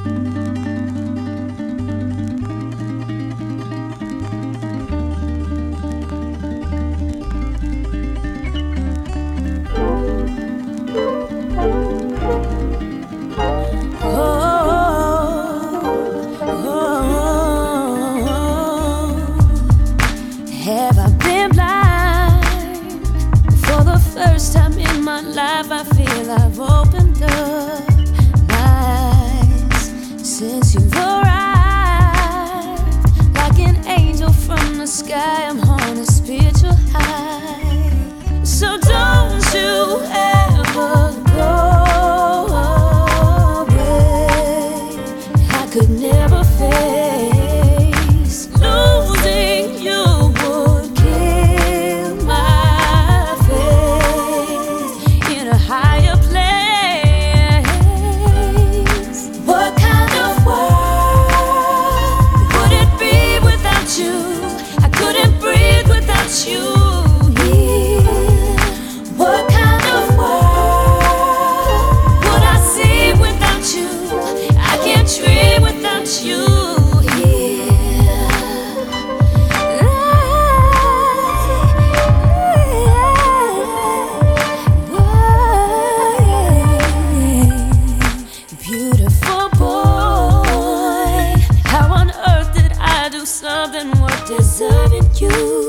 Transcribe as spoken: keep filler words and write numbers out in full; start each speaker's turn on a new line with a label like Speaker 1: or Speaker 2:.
Speaker 1: Have I been blind? For the first time in my life, I feel I've opened up my eyes since you've arrived. Like an angel from the sky, I'm on a spiritual high. So don't you ever go away. I could never face losing you. Something worth deserving you.